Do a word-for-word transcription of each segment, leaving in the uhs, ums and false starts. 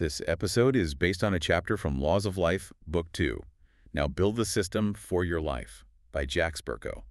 This episode is based on a chapter from Laws of Life, Book two. Now Build the System for Your Life by Jack Spirko.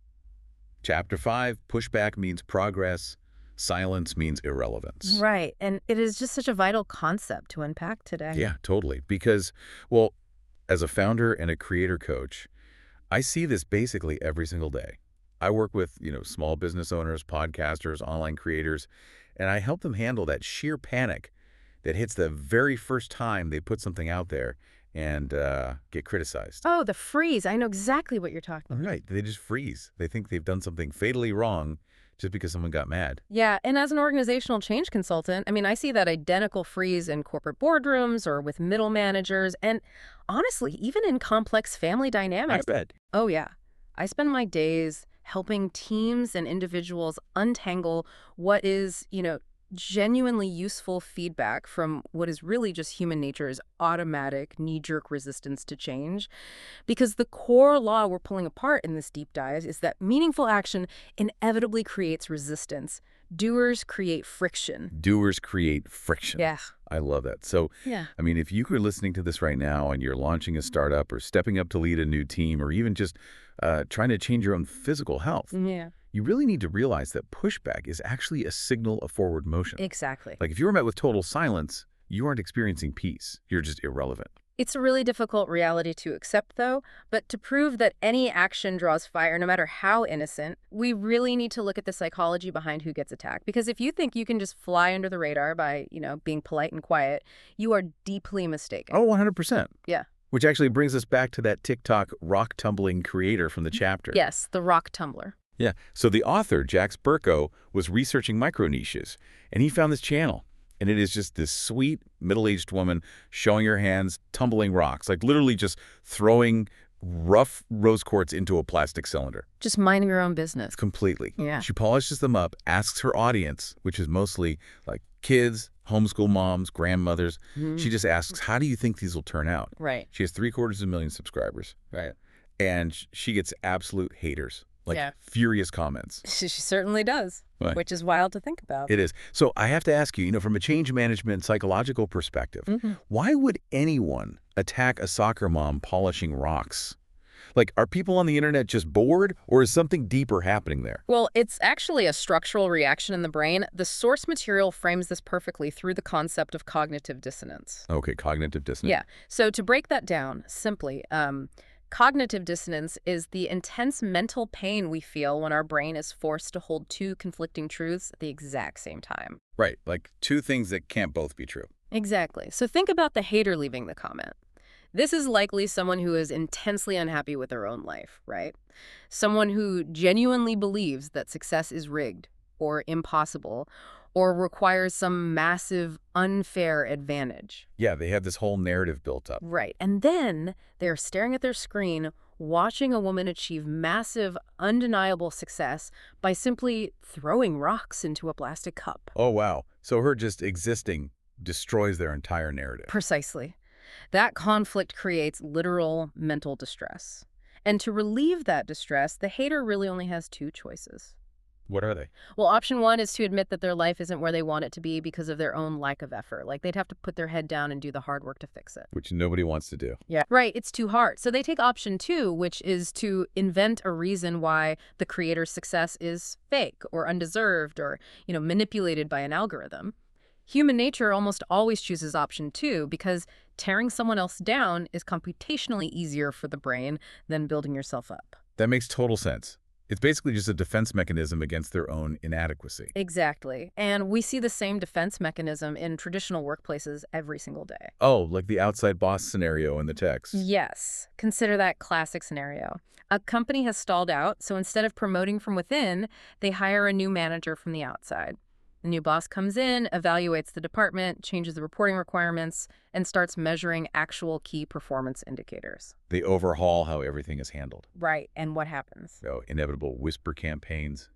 Chapter five, Pushback means progress, silence means irrelevance. Right. And it is just such a vital concept to unpack today. Yeah, totally. Because, well, as a founder and a creator coach, I see this basically every single day. I work with, you know, small business owners, podcasters, online creators, and I help them handle that sheer panic that hits the very first time they put something out there and uh, get criticized. Oh, the freeze. I know exactly what you're talking about. Right. They just freeze. They think they've done something fatally wrong just because someone got mad. Yeah, and as an organizational change consultant, I mean, I see that identical freeze in corporate boardrooms or with middle managers, and honestly, even in complex family dynamics. I bet. Oh, yeah. I spend my days helping teams and individuals untangle what is, you know, genuinely useful feedback from what is really just human nature's automatic knee-jerk resistance to change. Because the core law we're pulling apart in this deep dive is that meaningful action inevitably creates resistance. Doers create friction. Doers create friction. Yeah. I love that. So, Yeah. I mean, if you were listening to this right now and you're launching a startup or stepping up to lead a new team or even just uh, trying to change your own physical health, Yeah. you really need to realize that pushback is actually a signal of forward motion. Exactly. Like if you were met with total silence, you aren't experiencing peace. You're just irrelevant. It's a really difficult reality to accept, though, but to prove that any action draws fire, no matter how innocent, we really need to look at the psychology behind who gets attacked. Because if you think you can just fly under the radar by, you know, being polite and quiet, you are deeply mistaken. Oh, one hundred percent. Yeah. Which actually brings us back to that TikTok rock tumbling creator from the chapter. Yes, the rock tumbler. Yeah. So the author, Jack Spirko, was researching micro niches, and he found this channel. And it is just this sweet middle-aged woman showing her hands, tumbling rocks, like literally just throwing rough rose quartz into a plastic cylinder. Just minding your own business. Completely. Yeah. She polishes them up, asks her audience, which is mostly like kids, homeschool moms, grandmothers. Mm-hmm. She just asks, how do you think these will turn out? Right. She has three quarters of a million subscribers. Right. And she gets absolute haters, like Yeah. furious comments. She, she certainly does, Right. which is wild to think about. It is. So I have to ask you, you know, from a change management psychological perspective, Mm-hmm. why would anyone attack a soccer mom polishing rocks? Like, are people on the internet just bored, or is something deeper happening there? Well, it's actually a structural reaction in the brain. The source material frames this perfectly through the concept of cognitive dissonance. Okay, cognitive dissonance. Yeah. So to break that down simply, um, cognitive dissonance is the intense mental pain we feel when our brain is forced to hold two conflicting truths at the exact same time. Right, like two things that can't both be true. Exactly. So think about the hater leaving the comment. This is likely someone who is intensely unhappy with their own life, right? Someone who genuinely believes that success is rigged or impossible or requires some massive, unfair advantage. Yeah, they have this whole narrative built up. Right. And then they're staring at their screen, watching a woman achieve massive, undeniable success by simply throwing rocks into a plastic cup. Oh, wow. So her just existing destroys their entire narrative. Precisely. That conflict creates literal mental distress. And to relieve that distress, the hater really only has two choices. What are they? Well, option one is to admit that their life isn't where they want it to be because of their own lack of effort. Like, they'd have to put their head down and do the hard work to fix it. Which nobody wants to do. Yeah. Right. It's too hard. So they take option two, which is to invent a reason why the creator's success is fake or undeserved or, you know, manipulated by an algorithm. Human nature almost always chooses option two because tearing someone else down is computationally easier for the brain than building yourself up. That makes total sense. It's basically just a defense mechanism against their own inadequacy. Exactly. And we see the same defense mechanism in traditional workplaces every single day. Oh, like the outside boss scenario in the text. Yes. Consider that classic scenario. A company has stalled out, so instead of promoting from within, they hire a new manager from the outside. The new boss comes in, evaluates the department, changes the reporting requirements, and starts measuring actual key performance indicators. They overhaul how everything is handled. Right. And what happens? Oh, inevitable whisper campaigns,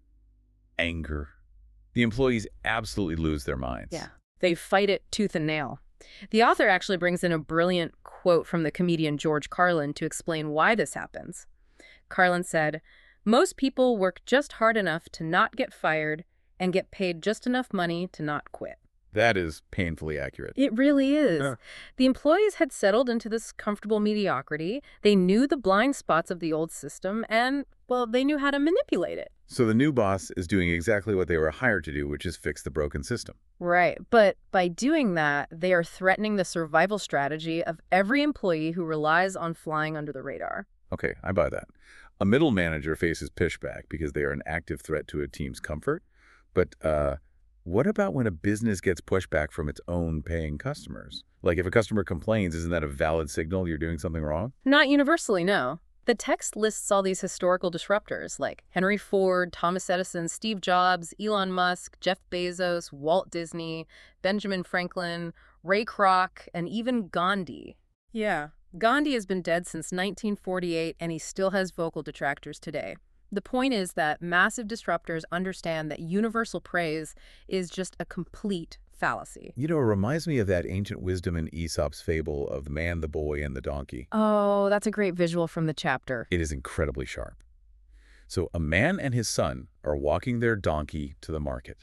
anger. The employees absolutely lose their minds. Yeah. They fight it tooth and nail. The author actually brings in a brilliant quote from the comedian George Carlin to explain why this happens. Carlin said, "Most people work just hard enough to not get fired and get paid just enough money to not quit." That is painfully accurate. It really is. Yeah. The employees had settled into this comfortable mediocrity. They knew the blind spots of the old system and, well, they knew how to manipulate it. So the new boss is doing exactly what they were hired to do, which is fix the broken system. Right. But by doing that, they are threatening the survival strategy of every employee who relies on flying under the radar. Okay, I buy that. A middle manager faces pushback because they are an active threat to a team's comfort. But uh, what about when a business gets pushback from its own paying customers? Like if a customer complains, isn't that a valid signal you're doing something wrong? Not universally, no. The text lists all these historical disruptors like Henry Ford, Thomas Edison, Steve Jobs, Elon Musk, Jeff Bezos, Walt Disney, Benjamin Franklin, Ray Kroc, and even Gandhi. Yeah, Gandhi has been dead since nineteen forty-eight, and he still has vocal detractors today. The point is that massive disruptors understand that universal praise is just a complete fallacy. You know, it reminds me of that ancient wisdom in Aesop's fable of the man, the boy, and the donkey. Oh, that's a great visual from the chapter. It is incredibly sharp. So a man and his son are walking their donkey to the market.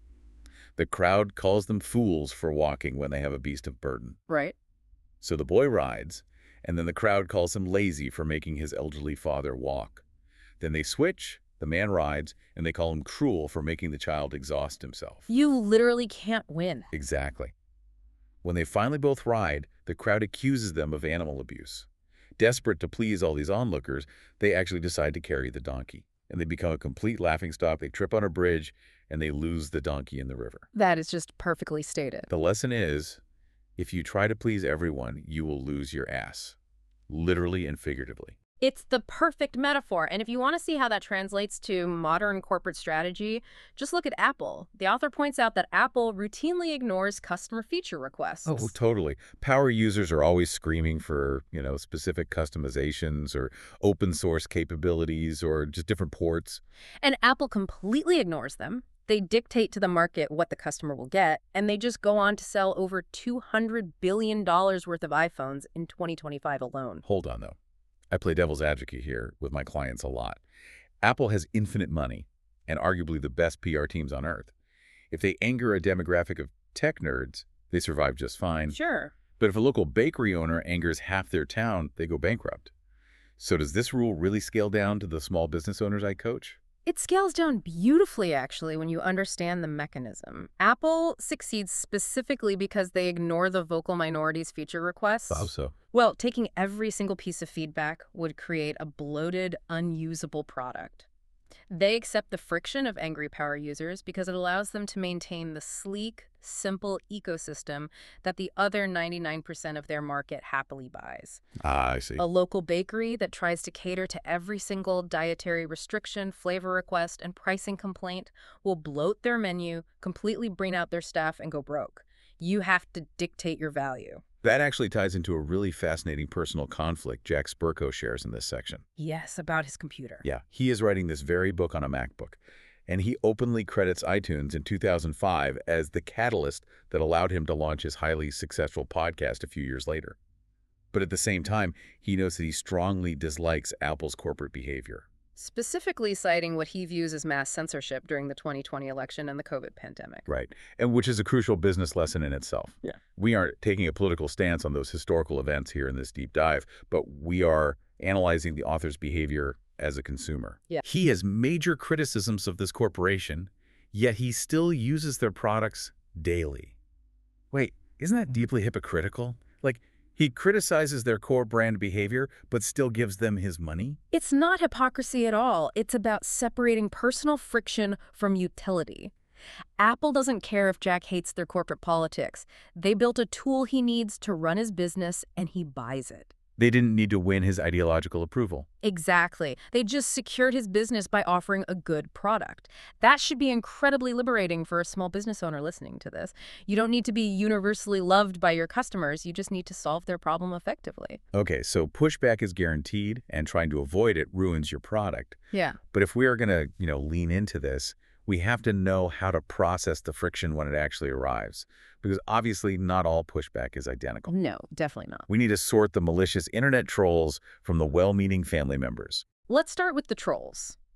The crowd calls them fools for walking when they have a beast of burden. Right. So the boy rides, and then the crowd calls him lazy for making his elderly father walk. Then they switch, the man rides, and they call him cruel for making the child exhaust himself. You literally can't win. Exactly. When they finally both ride, the crowd accuses them of animal abuse. Desperate to please all these onlookers, they actually decide to carry the donkey. And they become a complete laughingstock. They trip on a bridge, and they lose the donkey in the river. That is just perfectly stated. The lesson is, if you try to please everyone, you will lose your ass. Literally and figuratively. It's the perfect metaphor, and if you want to see how that translates to modern corporate strategy, just look at Apple. The author points out that Apple routinely ignores customer feature requests. Oh, totally. Power users are always screaming for, you know, specific customizations or open source capabilities or just different ports. And Apple completely ignores them. They dictate to the market what the customer will get, and they just go on to sell over two hundred billion dollars worth of iPhones in twenty twenty-five alone. Hold on, though. I play devil's advocate here with my clients a lot. Apple has infinite money and arguably the best P R teams on earth. If they anger a demographic of tech nerds, they survive just fine. Sure. But if a local bakery owner angers half their town, they go bankrupt. So does this rule really scale down to the small business owners I coach? It scales down beautifully, actually, when you understand the mechanism. Apple succeeds specifically because they ignore the vocal minorities' feature requests. How so? Well, taking every single piece of feedback would create a bloated, unusable product. They accept the friction of angry power users because it allows them to maintain the sleek, simple ecosystem that the other ninety-nine percent of their market happily buys. Ah, I see. A local bakery that tries to cater to every single dietary restriction, flavor request, and pricing complaint will bloat their menu, completely bring out their staff, and go broke. You have to dictate your value. That actually ties into a really fascinating personal conflict Jack Spirko shares in this section. Yes, about his computer. Yeah, he is writing this very book on a MacBook, and he openly credits iTunes in two thousand five as the catalyst that allowed him to launch his highly successful podcast a few years later. But at the same time, he notes that he strongly dislikes Apple's corporate behavior. Specifically citing what he views as mass censorship during the twenty twenty election and the COVID pandemic. Right, and which is a crucial business lesson in itself. Yeah. We aren't taking a political stance on those historical events here in this deep dive, but we are analyzing the author's behavior as a consumer. Yeah. He has major criticisms of this corporation, yet he still uses their products daily. Wait, isn't that deeply hypocritical? Like, he criticizes their core brand behavior, but still gives them his money? It's not hypocrisy at all. It's about separating personal friction from utility. Apple doesn't care if Jack hates their corporate politics. They built a tool he needs to run his business, and he buys it. They didn't need to win his ideological approval. Exactly. They just secured his business by offering a good product. That should be incredibly liberating for a small business owner listening to this. You don't need to be universally loved by your customers. You just need to solve their problem effectively. Okay, so pushback is guaranteed, and trying to avoid it ruins your product. Yeah. But if we are going to, you know, lean into this, we have to know how to process the friction when it actually arrives. Because obviously not all pushback is identical. No, definitely not. We need to sort the malicious internet trolls from the well-meaning family members. Let's start with the trolls.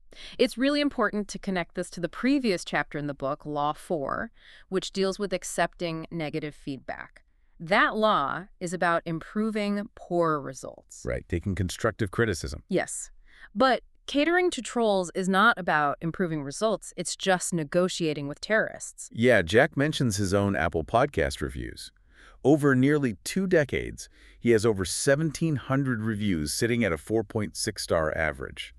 It's really important to connect this to the previous chapter in the book, Law four, which deals with accepting negative feedback. That law is about improving poor results. Right, taking constructive criticism. Yes. But catering to trolls is not about improving results. It's just negotiating with terrorists. Yeah, Jack mentions his own Apple Podcast reviews. Over nearly two decades, he has over seventeen hundred reviews sitting at a four point six star average.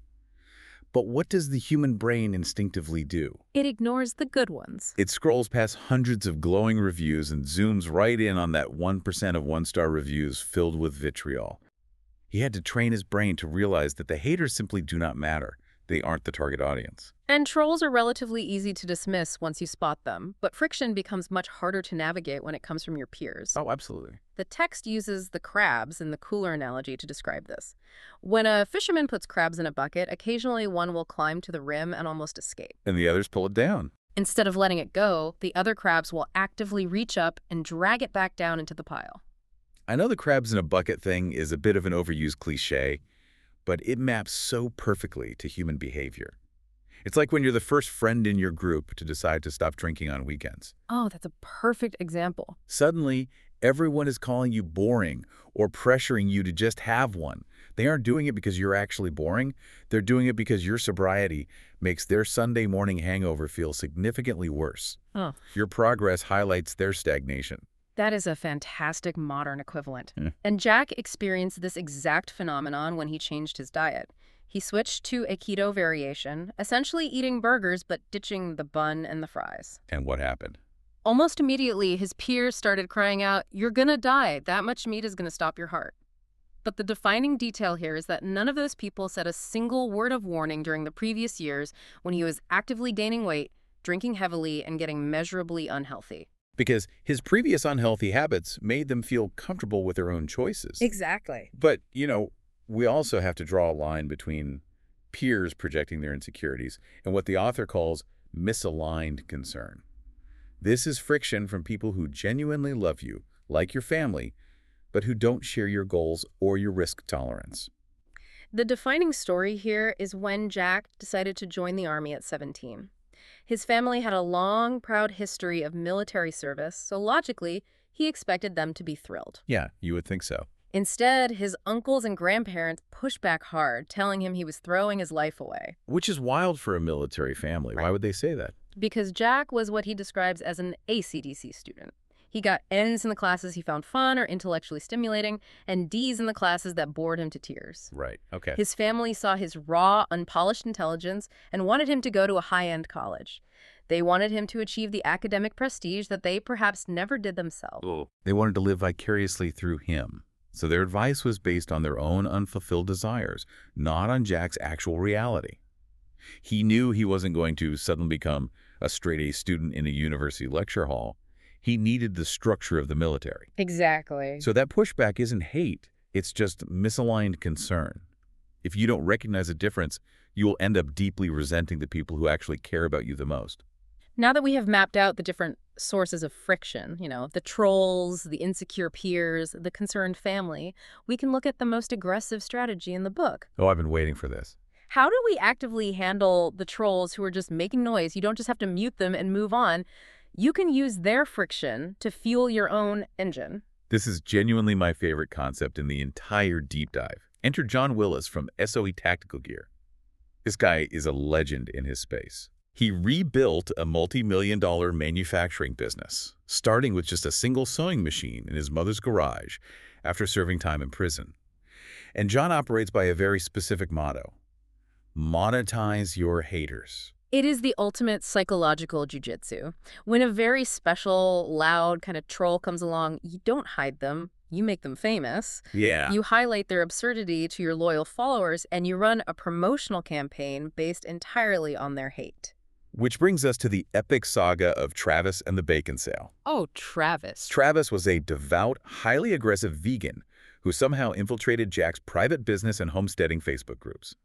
But what does the human brain instinctively do? It ignores the good ones. It scrolls past hundreds of glowing reviews and zooms right in on that one percent of one-star reviews filled with vitriol. He had to train his brain to realize that the haters simply do not matter. They aren't the target audience. And trolls are relatively easy to dismiss once you spot them, but friction becomes much harder to navigate when it comes from your peers. Oh, absolutely. The text uses the crabs in the cooler analogy to describe this. When a fisherman puts crabs in a bucket, occasionally one will climb to the rim and almost escape. And the others pull it down. Instead of letting it go, the other crabs will actively reach up and drag it back down into the pile. I know the crabs in a bucket thing is a bit of an overused cliche, but it maps so perfectly to human behavior. It's like when you're the first friend in your group to decide to stop drinking on weekends. Oh, that's a perfect example. Suddenly, everyone is calling you boring or pressuring you to just have one. They aren't doing it because you're actually boring. They're doing it because your sobriety makes their Sunday morning hangover feel significantly worse. Oh. Your progress highlights their stagnation. That is a fantastic modern equivalent. Hmm. And Jack experienced this exact phenomenon when he changed his diet. He switched to a keto variation, essentially eating burgers but ditching the bun and the fries. And what happened? Almost immediately, his peers started crying out, "You're gonna die. That much meat is gonna stop your heart." But the defining detail here is that none of those people said a single word of warning during the previous years when he was actively gaining weight, drinking heavily, and getting measurably unhealthy. Because his previous unhealthy habits made them feel comfortable with their own choices. Exactly. But, you know, we also have to draw a line between peers projecting their insecurities and what the author calls misaligned concern. This is friction from people who genuinely love you, like your family, but who don't share your goals or your risk tolerance. The defining story here is when Jack decided to join the Army at seventeen. His family had a long, proud history of military service, so logically, he expected them to be thrilled. Yeah, you would think so. Instead, his uncles and grandparents pushed back hard, telling him he was throwing his life away. Which is wild for a military family. Right. Why would they say that? Because Jack was what he describes as an A C D C student. He got N's in the classes he found fun or intellectually stimulating, and D's in the classes that bored him to tears. Right, okay. His family saw his raw, unpolished intelligence and wanted him to go to a high-end college. They wanted him to achieve the academic prestige that they perhaps never did themselves. Ooh. They wanted to live vicariously through him. So their advice was based on their own unfulfilled desires, not on Jack's actual reality. He knew he wasn't going to suddenly become a straight-A student in a university lecture hall. He needed the structure of the military. Exactly. So that pushback isn't hate, it's just misaligned concern. If you don't recognize a difference, you will end up deeply resenting the people who actually care about you the most. Now that we have mapped out the different sources of friction, you know, the trolls, the insecure peers, the concerned family, we can look at the most aggressive strategy in the book. Oh, I've been waiting for this. How do we actively handle the trolls who are just making noise? You don't just have to mute them and move on. You can use their friction to fuel your own engine. This is genuinely my favorite concept in the entire deep dive. Enter John Willis from S O E Tactical Gear. This guy is a legend in his space. He rebuilt a multi-million dollar manufacturing business, starting with just a single sewing machine in his mother's garage after serving time in prison. And John operates by a very specific motto: monetize your haters. It is the ultimate psychological jujitsu. When a very special, loud kind of troll comes along, you don't hide them. You make them famous. Yeah. You highlight their absurdity to your loyal followers, and you run a promotional campaign based entirely on their hate. Which brings us to the epic saga of Travis and the bacon sale. Oh, Travis. Travis was a devout, highly aggressive vegan who somehow infiltrated Jack's private business and homesteading Facebook groups.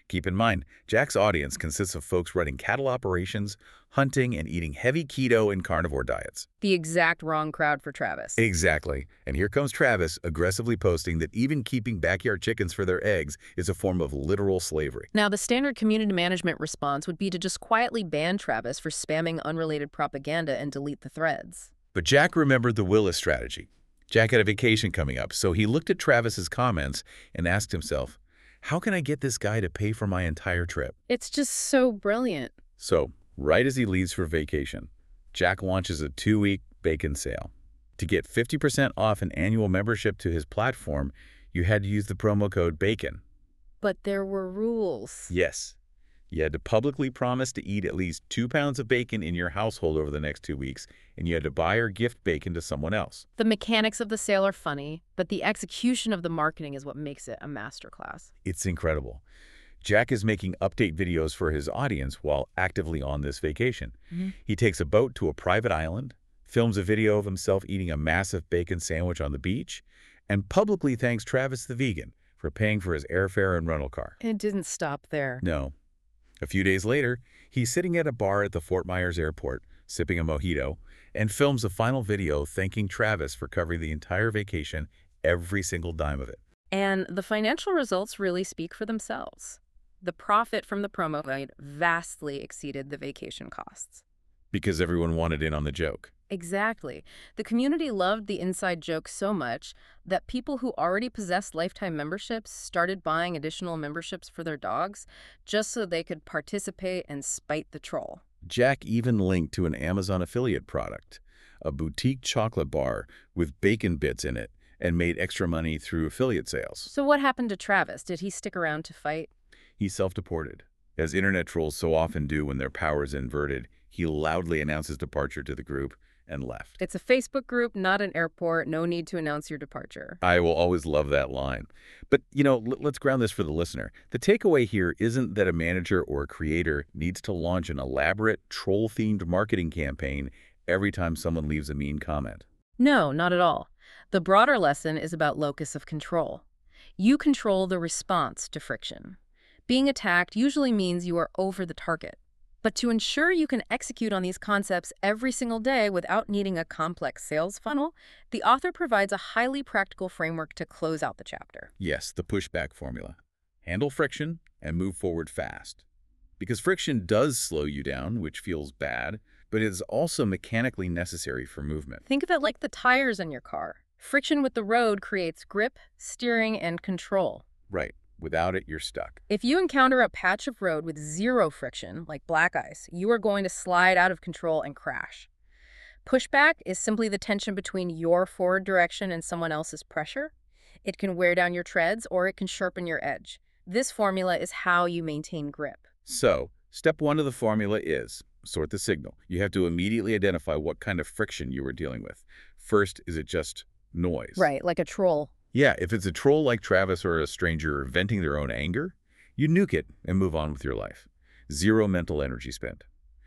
Keep in mind, Jack's audience consists of folks running cattle operations, hunting, and eating heavy keto and carnivore diets. The exact wrong crowd for Travis. Exactly. And here comes Travis aggressively posting that even keeping backyard chickens for their eggs is a form of literal slavery. Now, the standard community management response would be to just quietly ban Travis for spamming unrelated propaganda and delete the threads. But Jack remembered the Willis strategy. Jack had a vacation coming up, so he looked at Travis's comments and asked himself, how can I get this guy to pay for my entire trip? It's just so brilliant. So, right as he leaves for vacation, Jack launches a two-week bacon sale. To get fifty percent off an annual membership to his platform, you had to use the promo code BACON. But there were rules. Yes. You had to publicly promise to eat at least two pounds of bacon in your household over the next two weeks, and you had to buy or gift bacon to someone else. The mechanics of the sale are funny, but the execution of the marketing is what makes it a masterclass. It's incredible. Jack is making update videos for his audience while actively on this vacation. Mm-hmm. He takes a boat to a private island, films a video of himself eating a massive bacon sandwich on the beach, and publicly thanks Travis the vegan for paying for his airfare and rental car. It didn't stop there. No. A few days later, he's sitting at a bar at the Fort Myers airport, sipping a mojito, and films a final video thanking Travis for covering the entire vacation, every single dime of it. And the financial results really speak for themselves. The profit from the promo guide vastly exceeded the vacation costs. Because everyone wanted in on the joke. Exactly. The community loved the inside joke so much that people who already possessed lifetime memberships started buying additional memberships for their dogs just so they could participate and spite the troll. Jack even linked to an Amazon affiliate product, a boutique chocolate bar with bacon bits in it, and made extra money through affiliate sales. So what happened to Travis? Did he stick around to fight? He self-deported. As internet trolls so often do when their power is inverted, he loudly announced his departure to the group and left. It's a Facebook group, not an airport. No need to announce your departure. I will always love that line. But, you know, let's ground this for the listener. The takeaway here isn't that a manager or a creator needs to launch an elaborate, troll-themed marketing campaign every time someone leaves a mean comment. No, not at all. The broader lesson is about locus of control. You control the response to friction. Being attacked usually means you are over the target. But to ensure you can execute on these concepts every single day without needing a complex sales funnel, the author provides a highly practical framework to close out the chapter. Yes, the pushback formula. Handle friction and move forward fast. Because friction does slow you down, which feels bad, but it is also mechanically necessary for movement. Think of it like the tires in your car. Friction with the road creates grip, steering, and control. Right. Without it, you're stuck. If you encounter a patch of road with zero friction, like black ice, you are going to slide out of control and crash. Pushback is simply the tension between your forward direction and someone else's pressure. It can wear down your treads or it can sharpen your edge. This formula is how you maintain grip. So, step one of the formula is sort the signal. You have to immediately identify what kind of friction you are dealing with. First, is it just noise? Right, like a troll. Yeah, if it's a troll like Travis or a stranger venting their own anger, you nuke it and move on with your life. Zero mental energy spent.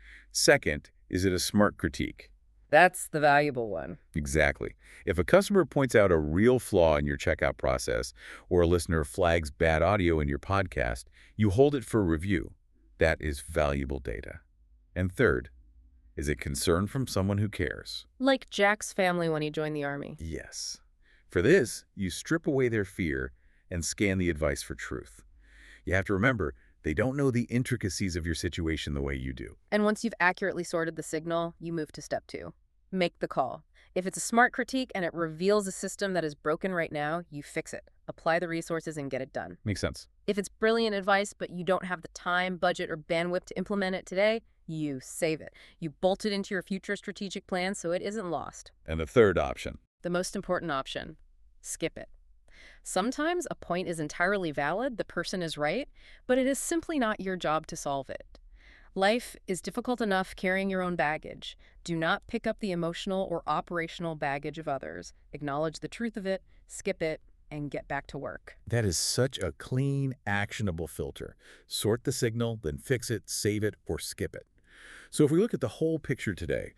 Second, is it a smart critique? That's the valuable one. Exactly. If a customer points out a real flaw in your checkout process or a listener flags bad audio in your podcast, you hold it for review. That is valuable data. And third, is it concern from someone who cares? Like Jack's family when he joined the army. Yes. For this, you strip away their fear and scan the advice for truth. You have to remember, they don't know the intricacies of your situation the way you do. And once you've accurately sorted the signal, you move to step two. Make the call. If it's a smart critique and it reveals a system that is broken right now, you fix it. Apply the resources and get it done. Makes sense. If it's brilliant advice, but you don't have the time, budget, or bandwidth to implement it today, you save it. You bolt it into your future strategic plan so it isn't lost. And the third option. The most important option, skip it. Sometimes a point is entirely valid, the person is right, but it is simply not your job to solve it. Life is difficult enough carrying your own baggage. Do not pick up the emotional or operational baggage of others. Acknowledge the truth of it, skip it, and get back to work. That is such a clean, actionable filter. Sort the signal, then fix it, save it, or skip it. So if we look at the whole picture today,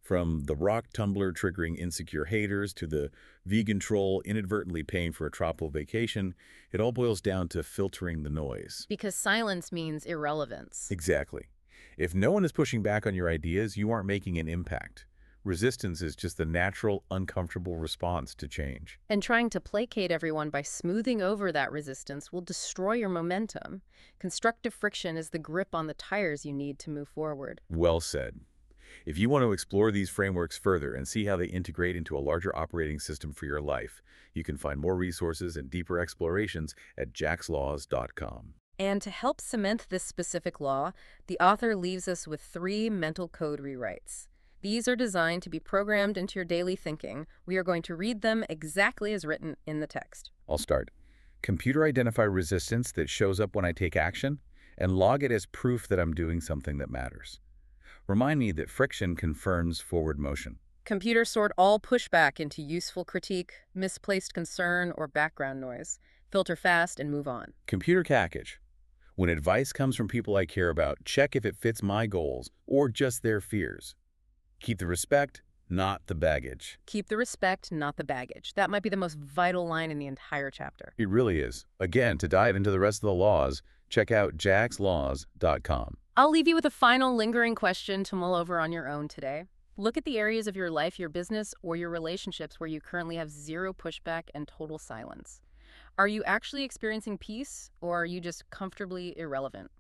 From the rock tumbler triggering insecure haters to the vegan troll inadvertently paying for a tropical vacation, it all boils down to filtering the noise. Because silence means irrelevance. Exactly. If no one is pushing back on your ideas, you aren't making an impact. Resistance is just the natural, uncomfortable response to change. And trying to placate everyone by smoothing over that resistance will destroy your momentum. Constructive friction is the grip on the tires you need to move forward. Well said. If you want to explore these frameworks further and see how they integrate into a larger operating system for your life, you can find more resources and deeper explorations at jax laws dot com. And to help cement this specific law, the author leaves us with three mental code rewrites. These are designed to be programmed into your daily thinking. We are going to read them exactly as written in the text. I'll start. Computer identify resistance that shows up when I take action and log it as proof that I'm doing something that matters. Remind me that friction confirms forward motion. Computer sort all pushback into useful critique, misplaced concern, or background noise. Filter fast and move on. Computer package. When advice comes from people I care about, check if it fits my goals or just their fears. Keep the respect, not the baggage. Keep the respect, not the baggage. That might be the most vital line in the entire chapter. It really is. Again, to dive into the rest of the laws, check out jax laws dot com. I'll leave you with a final lingering question to mull over on your own today. Look at the areas of your life, your business, or your relationships where you currently have zero pushback and total silence. Are you actually experiencing peace, or are you just comfortably irrelevant?